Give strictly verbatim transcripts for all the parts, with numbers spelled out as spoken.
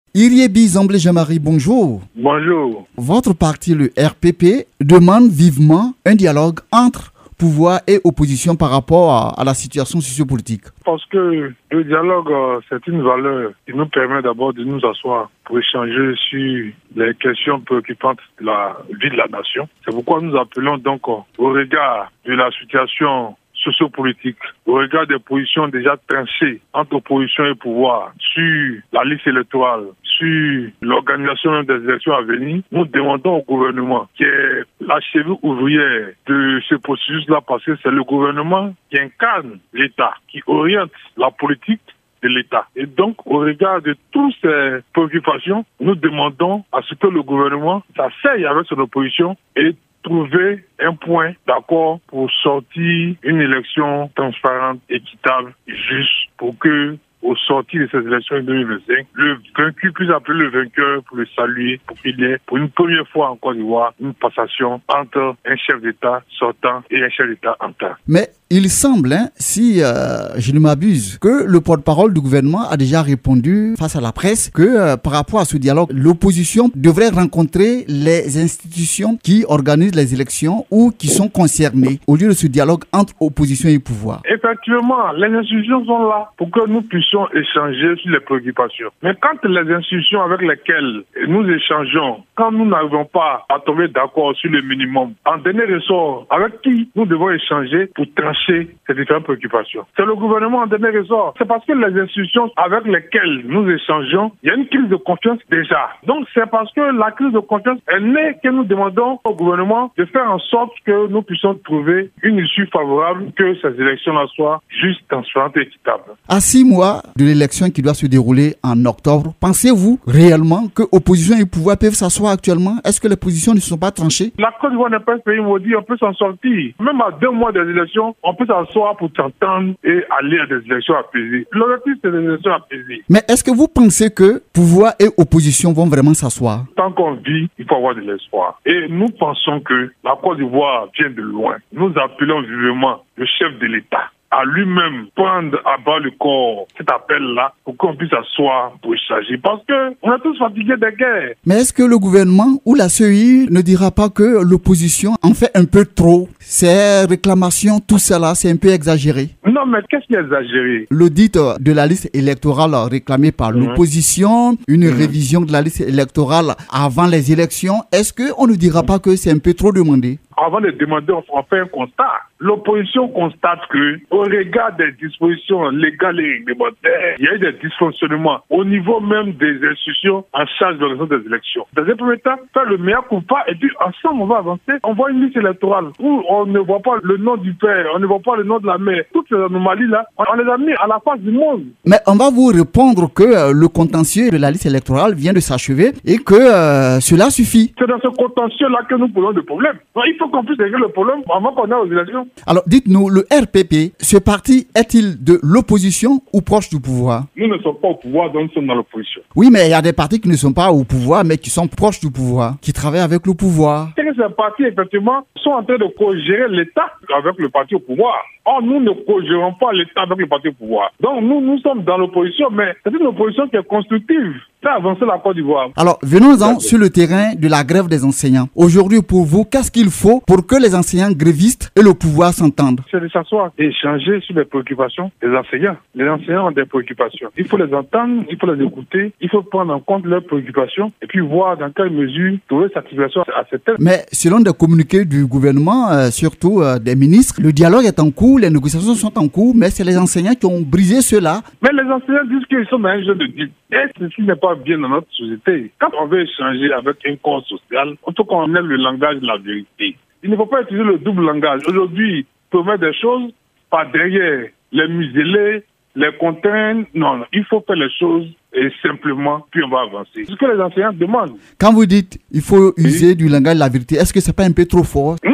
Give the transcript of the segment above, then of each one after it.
Iriebi Zamblé Jean-Marie, bonjour. Bonjour. Votre parti, le R P P, demande vivement un dialogue entre pouvoir et opposition par rapport à, à la situation sociopolitique. Parce que le dialogue, c'est une valeur qui nous permet d'abord de nous asseoir pour échanger sur les questions préoccupantes de la vie de la nation. C'est pourquoi nous appelons donc au regard de la situation sociopolitique, au regard des positions déjà tranchées entre opposition et pouvoir sur la liste électorale, sur l'organisation des élections à venir, nous demandons au gouvernement qui est la cheville ouvrière de ce processus-là, parce que c'est le gouvernement qui incarne l'État, qui oriente la politique de l'État. Et donc, au regard de toutes ces préoccupations, nous demandons à ce que le gouvernement s'asseye avec son opposition et trouver un point d'accord pour sortir une élection transparente, équitable, juste, pour que, au sortir de ces élections en deux mille vingt-cinq, le vaincu puisse appeler le vainqueur pour le saluer, pour qu'il y ait, pour une première fois en Côte d'Ivoire, une passation entre un chef d'État sortant et un chef d'État entrant. Mais il semble, hein, si euh, je ne m'abuse, que le porte-parole du gouvernement a déjà répondu face à la presse que euh, par rapport à ce dialogue, l'opposition devrait rencontrer les institutions qui organisent les élections ou qui sont concernées au lieu de ce dialogue entre opposition et pouvoir. Effectivement, les institutions sont là pour que nous puissions échanger sur les préoccupations. Mais quand les institutions avec lesquelles nous échangeons, quand nous n'arrivons pas à tomber d'accord sur le minimum, en dernier ressort, avec qui nous devons échanger pour trancher ces différentes préoccupations? C'est le gouvernement en dernier ressort. C'est parce que les institutions avec lesquelles nous échangeons, il y a une crise de confiance déjà. Donc c'est parce que la crise de confiance est née que nous demandons au gouvernement de faire en sorte que nous puissions trouver une issue favorable, que ces élections-là soient justes, transparentes et équitables. À six mois de l'élection qui doit se dérouler en octobre, pensez-vous réellement que opposition et pouvoir peuvent s'asseoir actuellement? Est-ce que les positions ne sont pas tranchées? La Côte d'Ivoire n'est pas un pays maudit, on peut s'en sortir. Même à deux mois des élections, on peut s'asseoir pour s'entendre et aller à des élections apaisées. L'objectif, c'est des élections apaisées. Mais est-ce que vous pensez que pouvoir et opposition vont vraiment s'asseoir? Tant qu'on vit, il faut avoir de l'espoir. Et nous pensons que la Côte d'Ivoire vient de loin. Nous appelons vivement le chef de l'État à lui-même prendre à bas le corps cet appel-là pour qu'on puisse s'asseoir pour échanger. Parce qu'on est tous fatigués des guerres. Mais est-ce que le gouvernement ou la C E I ne dira pas que l'opposition en fait un peu trop? Ces réclamations, tout cela, c'est un peu exagéré. Non, mais qu'est-ce qui est exagéré? L'audit de la liste électorale réclamée par mmh. l'opposition, une mmh. révision de la liste électorale avant les élections, est-ce qu'on ne dira pas que c'est un peu trop demandé? Avant de demander, on fait un constat. L'opposition constate que, au regard des dispositions légales et réglementaires, il y a eu des dysfonctionnements au niveau même des institutions en charge de l'organisation des élections. Dans un premier temps, faire le meilleur compas et puis ensemble on va avancer. On voit une liste électorale où on ne voit pas le nom du père, on ne voit pas le nom de la mère. Toutes ces anomalies-là, on les a mis à la face du monde. Mais on va vous répondre que euh, le contentieux de la liste électorale vient de s'achever et que euh, cela suffit. C'est dans ce contentieux-là que nous posons des problèmes. Donc, il faut qu'on puisse régler le problème avant qu'on ait aux élections. Alors, dites-nous, le R P P, ce parti est-il de l'opposition ou proche du pouvoir? Nous ne sommes pas au pouvoir, donc nous sommes dans l'opposition. Oui, mais il y a des partis qui ne sont pas au pouvoir, mais qui sont proches du pouvoir, qui travaillent avec le pouvoir. C'est que ces partis, effectivement, sont en train de co-gérer l'État avec le parti au pouvoir. Or, nous ne co-gérons pas l'État avec le parti au pouvoir. Donc, nous, nous sommes dans l'opposition, mais c'est une opposition qui est constructive. C'est avancer la Côte d'Ivoire. Alors, venons-en sur le terrain de la grève des enseignants. Aujourd'hui, pour vous, qu'est-ce qu'il faut pour que les enseignants grévistes et le pouvoir s'entendent? C'est de s'asseoir et échanger sur les préoccupations des enseignants. Les enseignants ont des préoccupations. Il faut les entendre, il faut les écouter, il faut prendre en compte leurs préoccupations et puis voir dans quelle mesure trouver satisfaction à certaines. Mais selon des communiqués du gouvernement, euh, surtout euh, des ministres, le dialogue est en cours, les négociations sont en cours, mais c'est les enseignants qui ont brisé cela. Mais les enseignants disent qu'ils sont dans un jeu de deal. Et ceci n'est pas bien dans notre société. Quand on veut échanger avec un corps social, il faut qu'on ait le langage de la vérité. Il ne faut pas utiliser le double langage. Aujourd'hui, promettre des choses par derrière, les museler, les contraindre. Non, non, il faut faire les choses et simplement, puis on va avancer. C'est ce que les enseignants demandent. Quand vous dites il faut user oui. du langage de la vérité, est-ce que c'est pas un peu trop fort? Non, c'est pas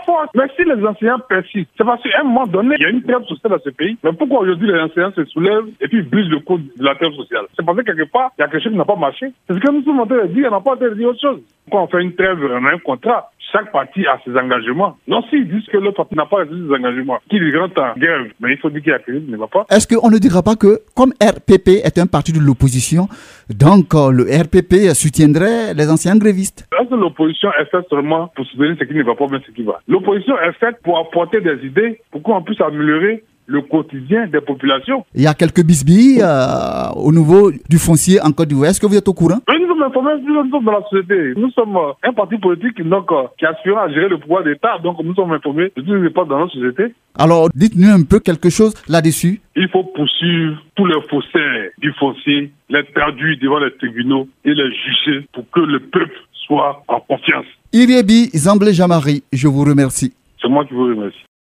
force. Mais si les enseignants persistent, c'est parce qu'à un moment donné, il y a une trêve sociale dans ce pays. Mais pourquoi aujourd'hui les enseignants se soulèvent et puis brisent le code de la trêve sociale? C'est parce que quelque part, il y a quelque chose qui n'a pas marché. C'est ce que nous sommes en train de dire, on n'a pas en train de dire autre chose. Quand on fait une trêve, on a un contrat. Chaque parti a ses engagements. Non, s'ils disent que l'autre parti n'a pas respecté ses engagements, qu'il rentre en grève, mais il faut dire qu'il y a quelque chose qui ne va pas. Est-ce qu'on ne dira pas que, comme R P P est un parti de l'opposition, donc euh, le R P P soutiendrait les anciens grévistes? Est-ce que l'opposition est faite seulement pour soutenir ce qui ne va pas, mais ce qui va? L'opposition est faite pour apporter des idées, pour qu'on puisse améliorer le quotidien des populations. Il y a quelques bisbilles euh, au niveau du foncier en Côte d'Ivoire. Est-ce que vous êtes au courant? Mais nous sommes informés, nous sommes dans la société. Nous sommes euh, un parti politique donc, euh, qui aspire à gérer le pouvoir d'État. Donc nous sommes informés de tout ce qui se passe dans notre société. Alors, dites-nous un peu quelque chose là-dessus. Il faut poursuivre tous les faussaires du foncier, les traduire devant les tribunaux et les juger pour que le peuple soit en confiance. Iriebi Zamblé Jamari, je vous remercie. C'est moi qui vous remercie.